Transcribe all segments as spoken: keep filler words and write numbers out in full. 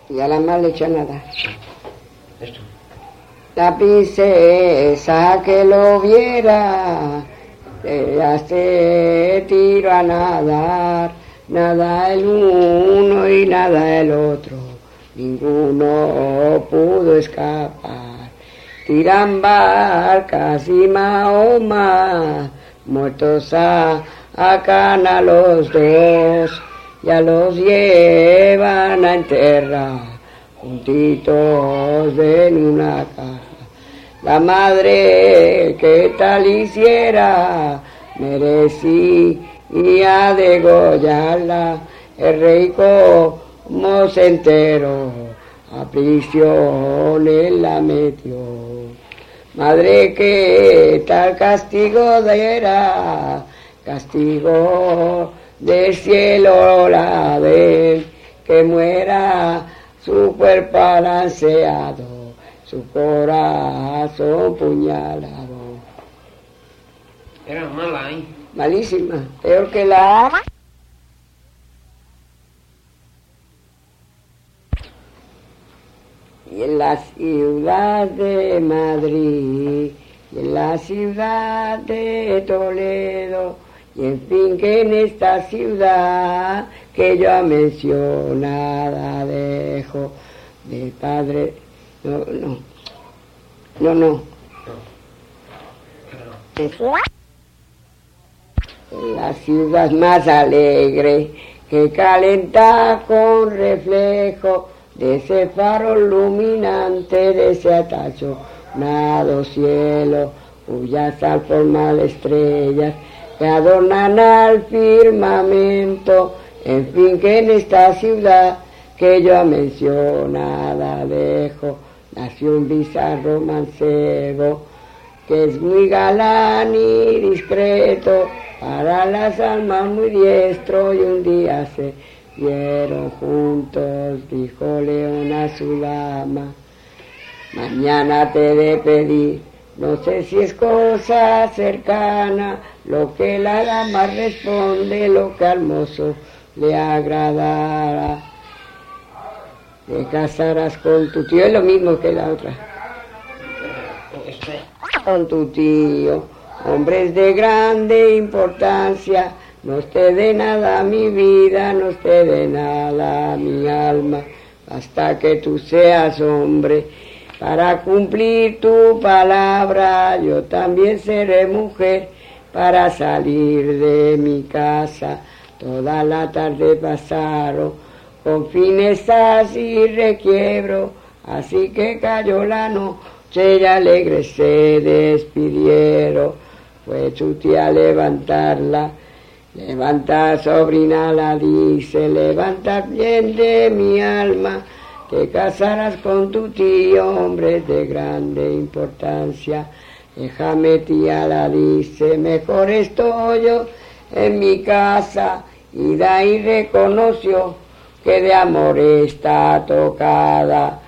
Y a la más le echó nada. Esto. La princesa que lo viera, ella se tiró a nadar, nada el uno y nada el otro, ninguno pudo escapar. Tiran barcas y Mahoma, muertos a, a Cana los dos, ya los llevan a enterrar, juntitos en una caja. La madre que tal hiciera, merecía degollarla, el rey como se enteró, a prisión él la metió. Madre que tal castigo diera, castigo del cielo la den, que muera su cuerpo balanceado, su corazón puñalado. Era mala, ¿eh? Malísima, peor que la... Y en la ciudad de Madrid, y en la ciudad de Toledo, y en fin que en esta ciudad que yo mencionada dejo, de padre, no, no, no, no. En la ciudad más alegre, que calenta con reflejo de ese faro luminante, de ese atachonado cielo, cuyas al formar estrellas que adornan al firmamento, en fin que en esta ciudad que yo mencionada dejo, nació un bizarro mancebo, que es muy galán y discreto, para las almas muy diestro, y un día se vieron juntos, dijo León a su dama, mañana te he de pedir, no sé si es cosa cercana, lo que la dama responde, lo que al mozo le agradará. Te casarás con tu tío, es lo mismo que la otra. Con tu tío, hombres de grande importancia, no te dé nada mi vida, no te dé nada mi alma, hasta que tú seas hombre, para cumplir tu palabra, yo también seré mujer, para salir de mi casa. Toda la tarde pasaron, con finezas y requiebro, así que cayó la noche y alegres se despidieron. Fue su tía a levantarla, levanta sobrina, la dice, levanta bien de mi alma, que casarás con tu tío, hombre de grande importancia. Déjame tía, la dice, mejor estoy yo en mi casa, y de ahí reconoció que de amor está tocada.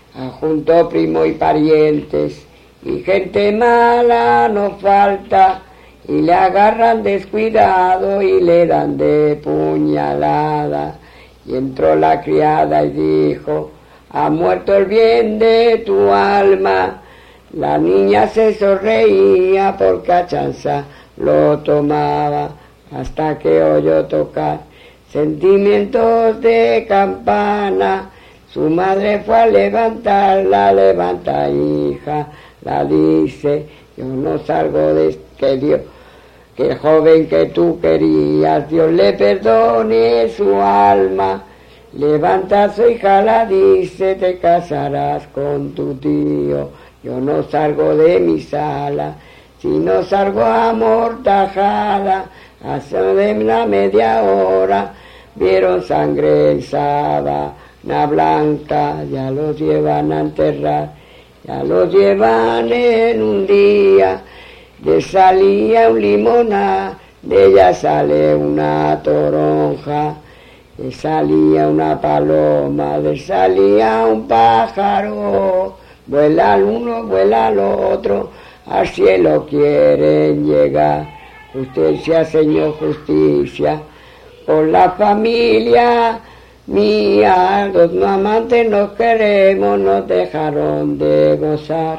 Junto primo y parientes, y gente mala no falta, y le agarran descuidado y le dan de puñalada. Y entró la criada y dijo, ha muerto el bien de tu alma. La niña se sonreía porque a chanza lo tomaba, hasta que oyó tocar sentimientos de campana. Su madre fue a levantarla, levanta hija, la dice, yo no salgo de que Dios, que el joven que tú querías, Dios le perdone su alma. Levanta su hija, la dice, te casarás con tu tío. Yo no salgo de mi sala, si no salgo amortajada. Hace de una media hora vieron sangre en sábana blanca, ya los llevan a enterrar, ya los llevan en un día. De salía un limoná, de ella sale una toronja, de salía una paloma, de salía un pájaro. Vuela el uno, vuela el otro, al cielo quieren llegar. Justicia, Señor, justicia, por la familia Mía, los no amantes nos queremos, nos dejaron de gozar.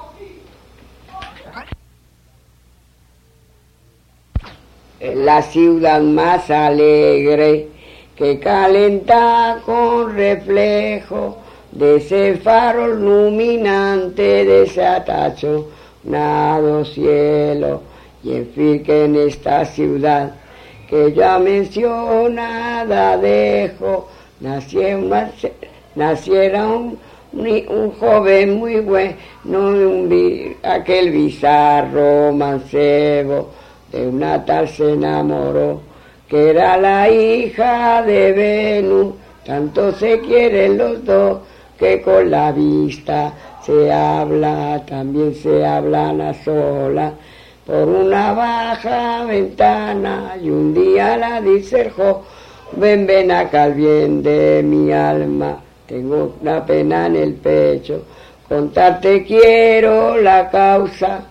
La ciudad más alegre que calenta con reflejo de ese faro iluminante, de ese atachonado cielo. Y en fin, que en esta ciudad que ya mencionada dejo, naciera, naciera un, un joven muy bueno, un, aquel bizarro mancebo, de una tal se enamoró, que era la hija de Venus. Tanto se quieren los dos, que con la vista se habla, también se hablan a solas, por una baja ventana, y un día la dice el joven, ven acá al bien de mi alma, tengo una pena en el pecho, contarte quiero la causa.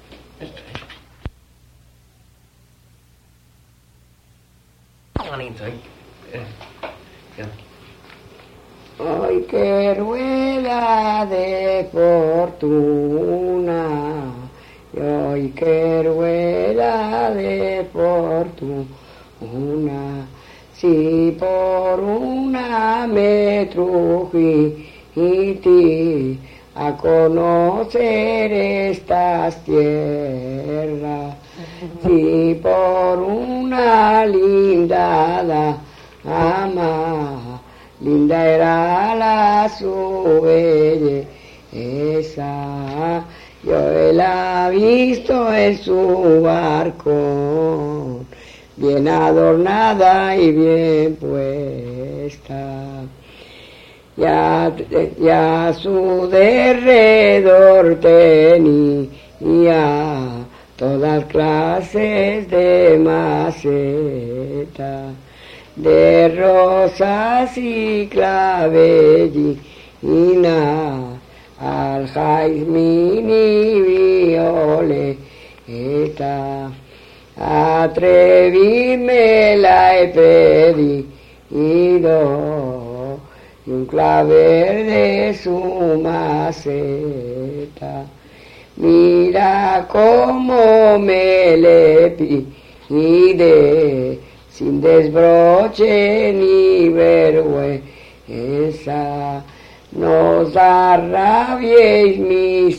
Ay, qué rueda de fortuna, ay, qué rueda de fortuna, si por una me trujiste a conocer estas tierras, si por una linda dama, linda era la su belleza, yo la he visto en su barco, bien adornada y bien puesta, y a, y a su derredor tenía todas clases de maceta, de rosas y clavellina, al jazmín y violeta. Atrevíme la he pedido, y un clavel de su maceta. Mira cómo me le pide, sin desbroche ni vergüenza. Nos arrabiéis, mi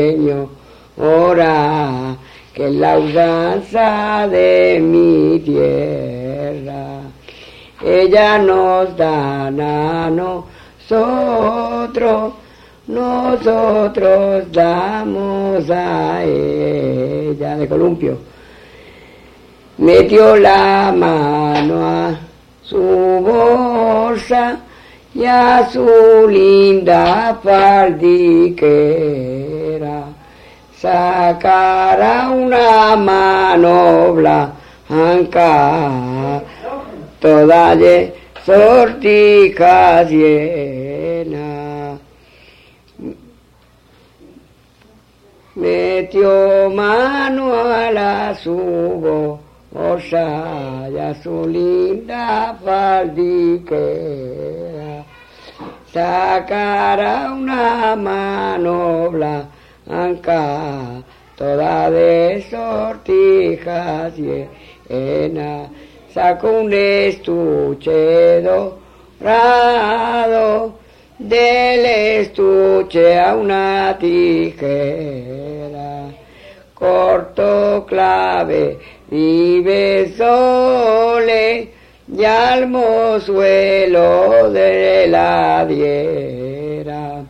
señora, que es la usanza de mi tierra. Ella nos da a nosotros, nosotros damos a ella. De columpio. Metió la mano a su bolsa y a su linda faldiquera sacará una mano blanca, toda de sortijas llena. Metió mano a la su bolsa y a su linda faldiquera sacará una mano blanca, toda de sortijas llena. Sacó un estuche dorado, del estuche a una tijera, cortó clave y besóle, y al mozuelo de la diera.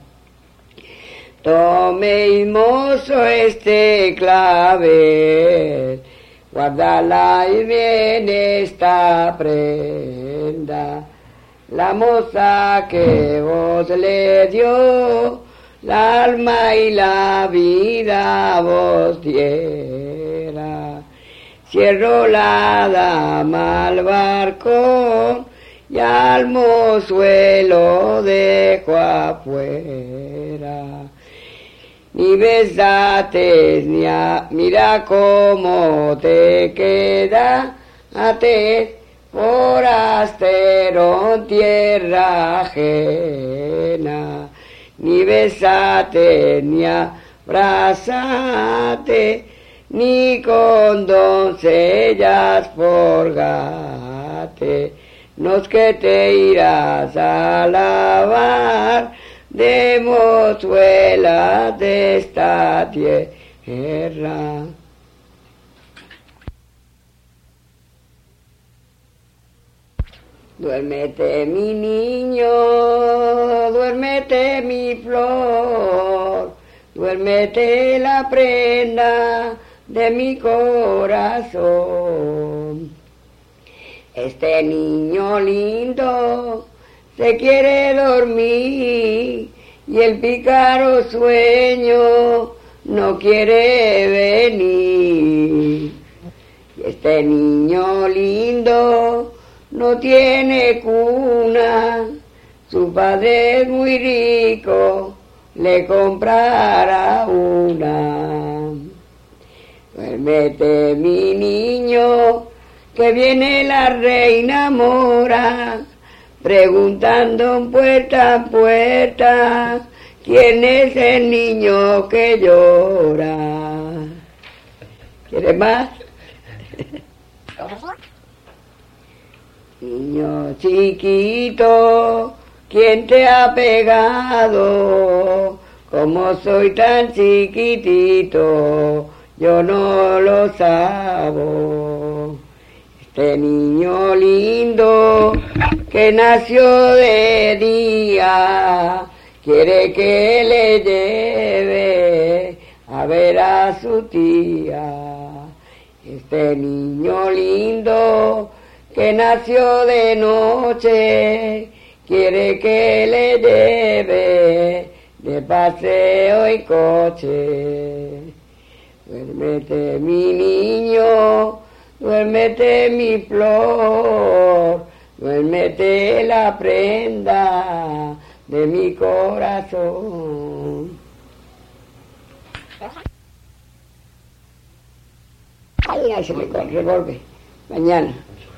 Tome, mozo, este clavel, guárdala y bien esta prenda. La moza que vos le dio, la alma y la vida vos diera. Cierro la dama al barco y al mozuelo dejo afuera. Ni besates ni a, mira cómo te queda, ate, forastero en tierra ajena, ni besate, ni abrazate, ni con doncellas forgate, nos que te irás a lavar de mozuelas de esta tierra. Duérmete mi niño, duérmete mi flor, duérmete la prenda de mi corazón. Este niño lindo se quiere dormir y el pícaro sueño no quiere venir. Este niño lindo no tiene cuna, su padre es muy rico, le comprará una. Duérmete mi niño, que viene la reina mora, preguntando en puerta a puerta, ¿quién es el niño que llora? ¿Quieres más? Niño chiquito, ¿quién te ha pegado? Como soy tan chiquitito, yo no lo sabo. Este niño lindo que nació de día, quiere que le lleve a ver a su tía. Este niño lindo que nació de noche, quiere que le lleve de paseo y coche. Duérmete mi niño, duérmete mi flor, duérmete la prenda de mi corazón. Ay, ay, se me revuelve. Mañana.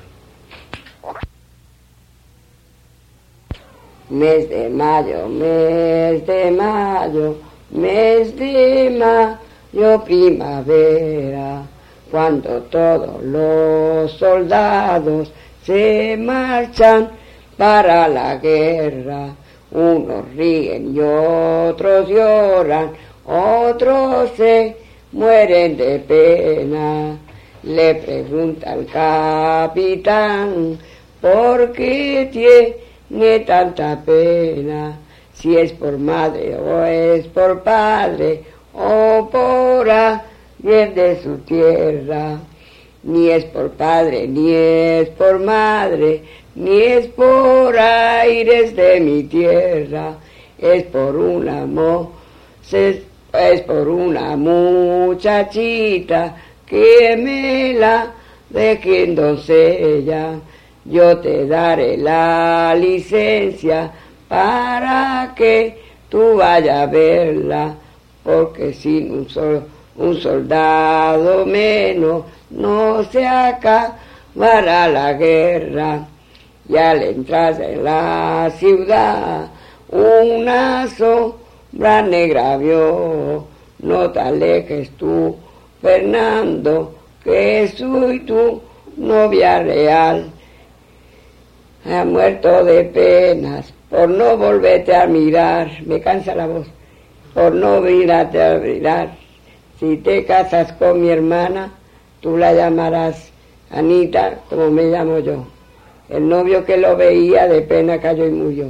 Mes de mayo, mes de mayo, mes de mayo, primavera, cuando todos los soldados se marchan para la guerra, unos ríen y otros lloran, otros se mueren de pena. Le pregunta al capitán, ¿por qué tiene tanta pena? Si es por madre o es por padre o por alguien de su tierra. Ni es por padre, ni es por madre, ni es por aires de mi tierra. Es por un amor, es por una muchachita que me la deje en doncella. Yo te daré la licencia para que tú vayas a verla, porque sin un, sol, un soldado menos no se acabará la guerra. Y al entrar en la ciudad una sombra negra vio, no te alejes tú, Fernando, que soy tu novia real. Ha muerto de penas por no volverte a mirar, me cansa la voz, por no mirarte a mirar. Si te casas con mi hermana, tú la llamarás Anita, como me llamo yo. El novio que lo veía de pena cayó y murió.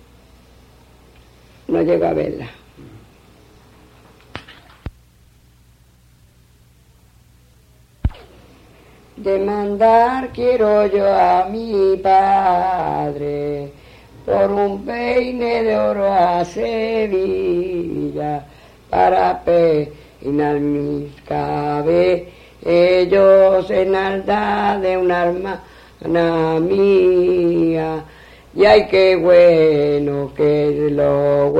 No llegó a verla. Demandar quiero yo a mi padre por un peine de oro a Sevilla para peinar mis cabellos en alta de un hermana mía. Y ay, qué bueno que es lo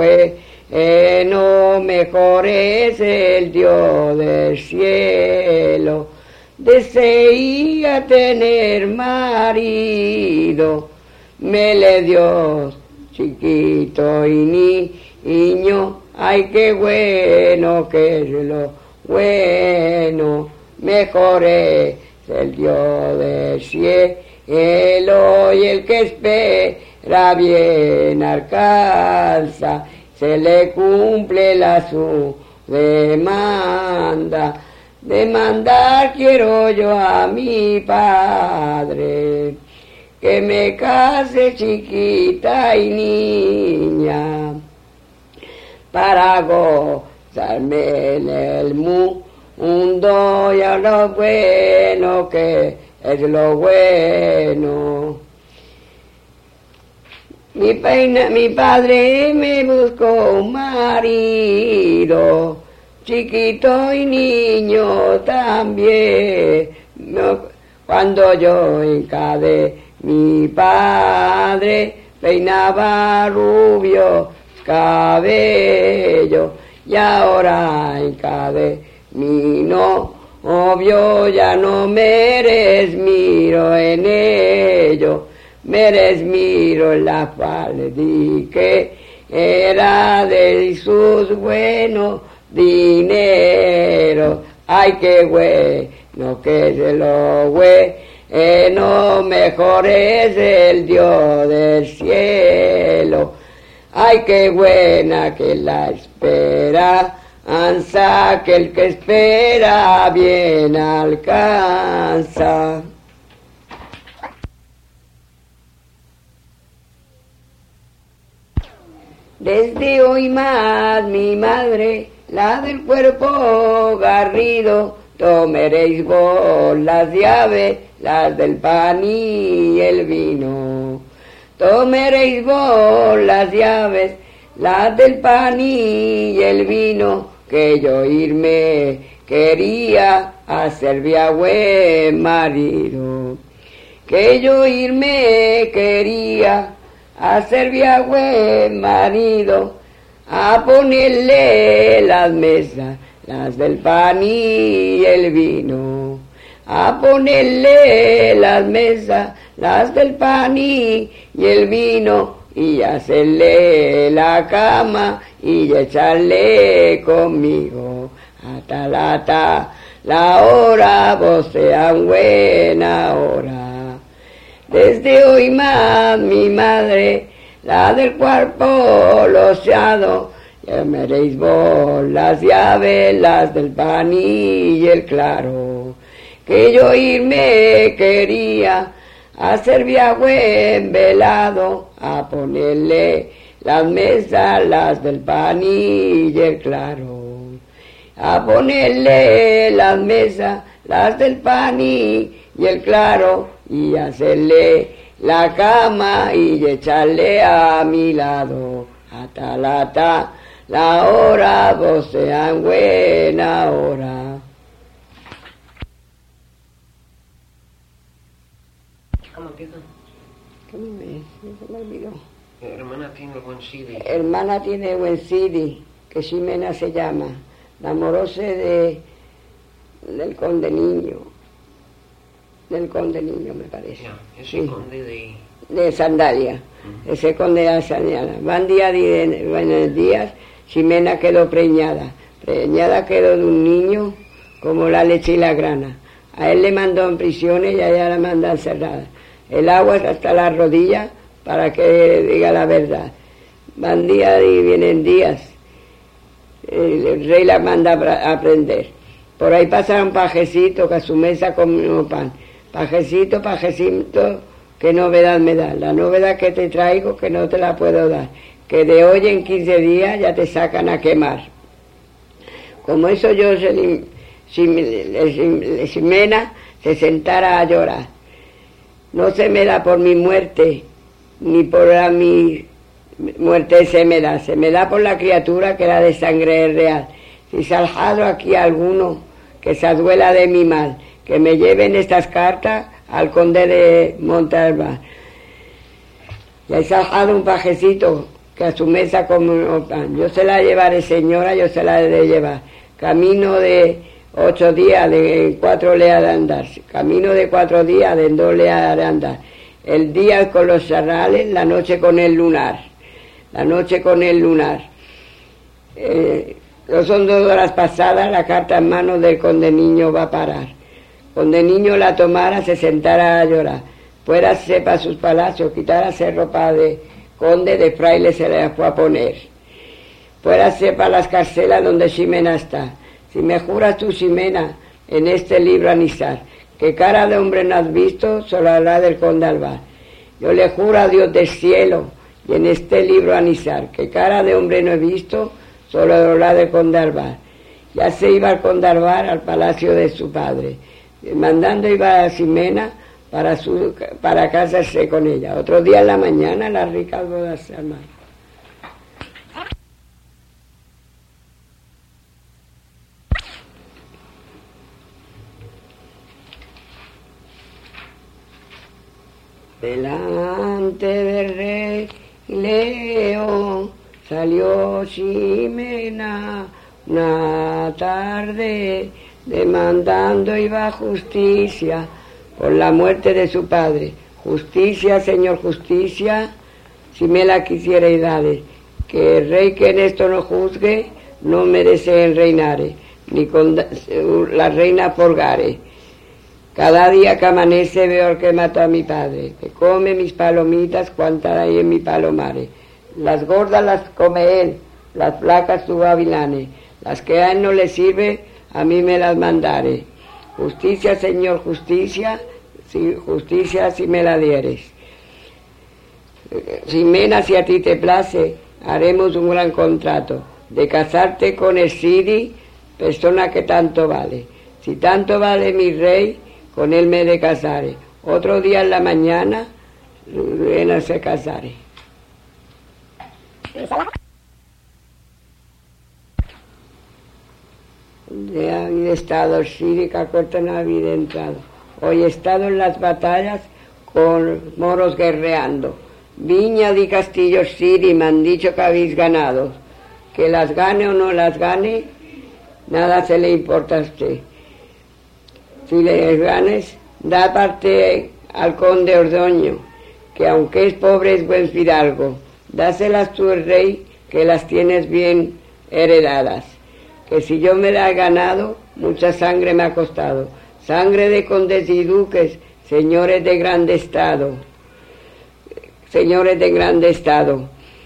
bueno, mejor es el Dios del cielo. deseía tener marido, me le dio chiquito y niño, ay qué bueno que es lo bueno, mejor es el Dios del cielo y el que espera bien alcanza, se le cumple la su demanda. Demandar quiero yo a mi padre, que me case chiquita y niña, para gozarme en el mundo y a lo bueno que es lo bueno. Mi, peina, mi padre me buscó un marido, chiquito y niño también. Cuando yo encadé, mi padre peinaba rubio cabello, y ahora encadé mi novio, ya no me resmiro en ello, me resmiro en la falda que era de sus buenos dinero. Ay qué bueno que es lo bueno, mejor es el Dios del cielo. Ay qué buena que la esperanza, que el que espera bien alcanza. Desde hoy más mi madre, la del cuerpo garrido, tomaréis vos las llaves, las del pan y el vino. Tomaréis vos las llaves, las del pan y el vino, que yo irme quería a servir buen marido. Que yo irme quería a servir buen marido, a ponerle las mesas, las del pan y el vino, a ponerle las mesas, las del pan y el vino, y hacerle la cama y echarle conmigo, hasta la, ta, la hora, vos sean buena hora. Desde hoy más mi madre, la del cuerpo loseado, llamaréis vos las llaves, las del pan y el claro, que yo irme quería a servir a buen velado, a ponerle las mesas, las del pan y el claro, a ponerle las mesas, las del pan y el claro, y hacerle la cama y echarle a mi lado, hasta la ta, la hora, vos sean buena hora. ¿Cómo empieza? ¿Cómo me, se me olvidó? Hermana tiene buen C D. Hermana tiene buen C D, que Ximena se llama, enamoróse de, del conde niño, del conde niño me parece. Ya, ese sí. conde de... de Sandalia, uh-huh. Ese conde de Sandalia. Van día de buenos días, Ximena quedó preñada, preñada quedó de un niño como la leche y la grana. A él le mandó en prisiones y a ella la manda encerrada. El agua es hasta las rodillas para que diga la verdad. Van días y vienen días. El rey la manda a aprender. Por ahí pasa un pajecito que a su mesa comió pan. Pajecito, pajecito, qué novedad me da. La novedad que te traigo que no te la puedo dar. Que de hoy en quince días ya te sacan a quemar. Como eso yo, Ximena, se sentara a llorar. No se me da por mi muerte, ni por la, mi muerte se me da. Se me da por la criatura que era de sangre real. Si salgado aquí alguno que se duela de mi mal, que me lleven estas cartas al conde de Montalbán. Y hay salgado un pajecito que a su mesa come pan. Yo se la llevaré, señora, yo se la he de llevar. Camino de ocho días, de, en cuatro le ha de andar, camino de cuatro días, de en dos le ha de andar. El día con los charrales, la noche con el lunar, la noche con el lunar. Eh, no son dos horas pasadas, la carta en manos del conde niño va a parar. Conde niño la tomara, se sentara a llorar. Fuérase para sus palacios, quitárase ropa de conde, de fraile se la fue a poner. Fuérase para las carcelas donde Ximena está. Si me juras tú, Ximena, en este libro anisar, que cara de hombre no has visto, solo habla del conde Alvar. Yo le juro a Dios del cielo, y en este libro anisar, que cara de hombre no he visto, solo habla del conde Alvar. Ya se iba el conde Alvar al palacio de su padre, mandando iba a Ximena para, su, para casarse con ella. Otro día en la mañana las ricas bodas se armaron. Delante del rey León salió Ximena una tarde, demandando iba justicia por la muerte de su padre. Justicia, señor, justicia, si me la quisiera y dare, que el rey que en esto no juzgue no merece el reinare, ni con la reina polgare. Cada día que amanece veo al que mató a mi padre, que come mis palomitas cuantas hay en mi palomare. Las gordas las come él, las flacas su gavilanes, las que a él no le sirve, a mí me las mandare. Justicia, señor, justicia, si, justicia si me la dieres. Ximena, si a ti te place, haremos un gran contrato, de casarte con el Sidi, persona que tanto vale. Si tanto vale mi rey, con él me de casare. Otro día en la mañana, Luna se casare. De haber estado Sidi, que corta no había entrado. Hoy he estado en las batallas con moros guerreando. Viña di Castillo Sidi, me han dicho que habéis ganado. Que las gane o no las gane, nada se le importa a usted. Si le ganes, da parte al conde Ordoño, que aunque es pobre es buen fidalgo. Dáselas tú el rey, que las tienes bien heredadas. Que si yo me la he ganado, mucha sangre me ha costado. Sangre de condes y duques, señores de grande estado. Señores de grande estado.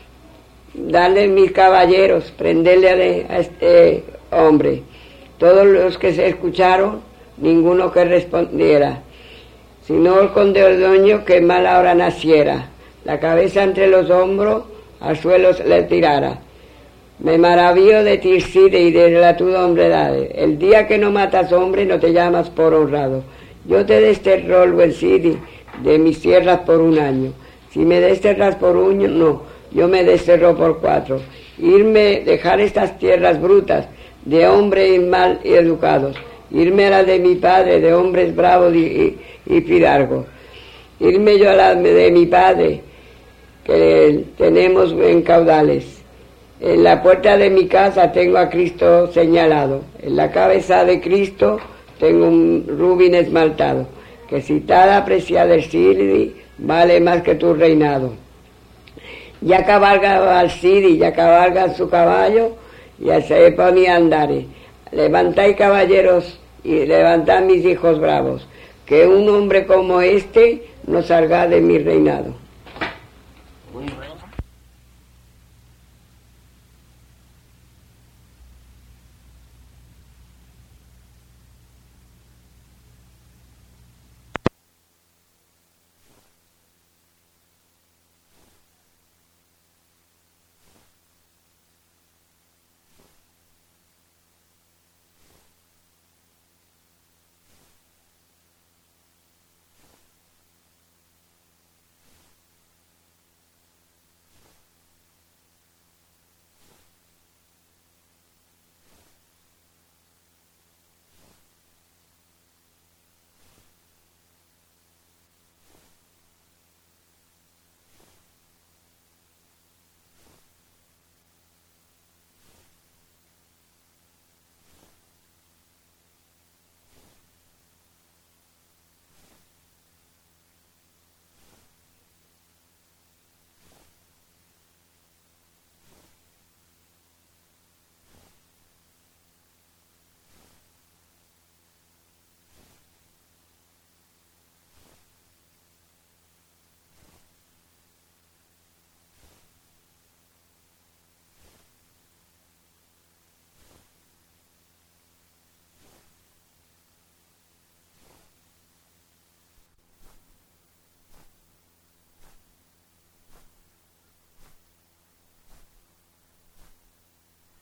Dale mis caballeros, prenderle a este hombre. Todos los que se escucharon, ninguno que respondiera, sino el conde Ordoño, que mala hora naciera, la cabeza entre los hombros, al suelo se le tirara. Me maravillo de ti, Sidi, y de la tu hombredad. El día que no matas hombre, no te llamas por honrado. Yo te desterro, buen Sidi, de mis tierras por un año. Si me desterras por un año, no, yo me desterro por cuatro. Irme, dejar estas tierras brutas, de hombres mal y educados. Irme a la de mi padre, de hombres bravos y, y, y fidalgos. Irme yo a la de mi padre, que tenemos en caudales. En la puerta de mi casa tengo a Cristo señalado. En la cabeza de Cristo tengo un rubín esmaltado, que si tal aprecia del Sidi, vale más que tu reinado. Ya cabalga al Sidi, ya cabalga su caballo, ya se ponía a andar. Levantáis, caballeros, y levantad mis hijos bravos, que un hombre como este no salga de mi reinado. Muy mal.